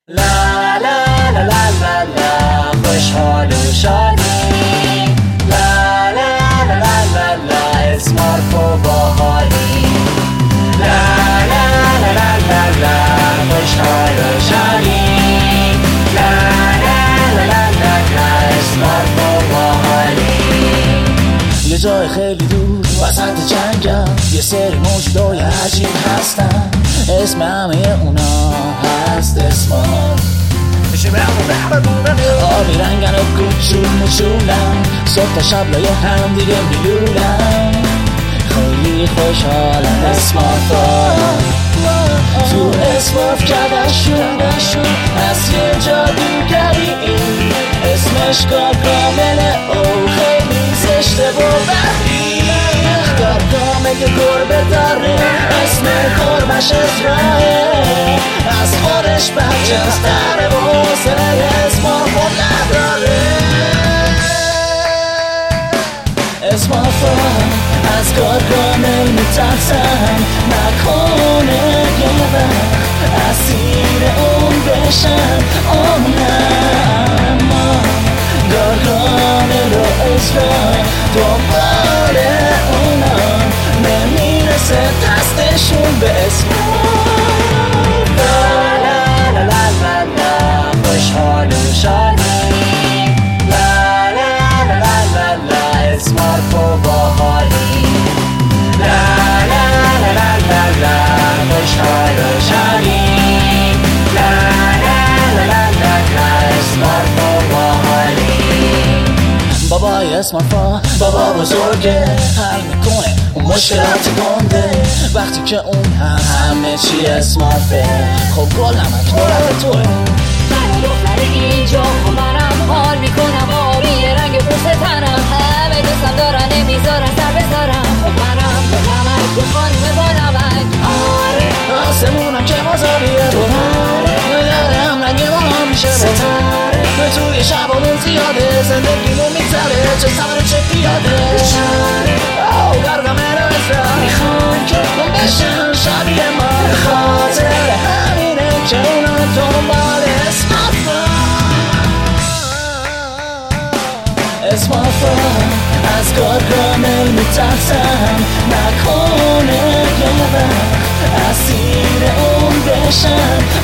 لا لا لا لا لا لا خوشحال و شادی لا لا لا لا لا لا اسمارف و باحالی لا لا لا لا لا لا خوشحال و شادی لا لا لا لا لا لا اسمارف و باحالی یه جای خیلی دور وسط جنگم یه سری موجودای عجیب هستن اسم همه اونا هست اسمارف آبی رنگن و کوچول مچولن صبح تا شب لایه هم دیگه میلولن خیلی خوشحالن اسمارفا تو اسمارف کردشون هست یه جادوگری اسمش گارگامله او خیلی زشته و بدی گارگامل گربه داره اسم گربش ازرائه از خودش برجستره و حوصله اسمارفو نداره اسمارفا از گارگامل میترسن نکنه یه وقت اسیر اون بشن اما گارگامل و ازرائه دنبال اونا نمیرسه دستشون به اسمارف لا لا لا لا لا خوشحال و شادی لا لا لا لا لا اسمارف و باحالی لا لا لا لا لا لا خوشحال و شادی لا لا لا لا لا لا اسمارف و باحالی بابای اسمارفا بابا بزرگه حل میکنه اون مشکلات گنده وقتی که اون همه چی اسمارفه خب گل نمک نورت توه من دختر اینجا و منم حال میکنم آبی رنگ پوست تنم همه دوستم دارن نمیذارن سر بذارم خب منم با نمک به خانومه با نمک آره آسمونم که مازاریه دوباره یادم رنگ ما میشه ستاره به توی شبانون زیاده زندگیمون میگذره چه سمر چه پیاده او گارگامل و ازرائه میخوان که اون بشن شبیه ما به خاطر همینه که اونا دنبال اسمارفا از گارگامل میترسن نکنه یه وقت اسیر اون بشن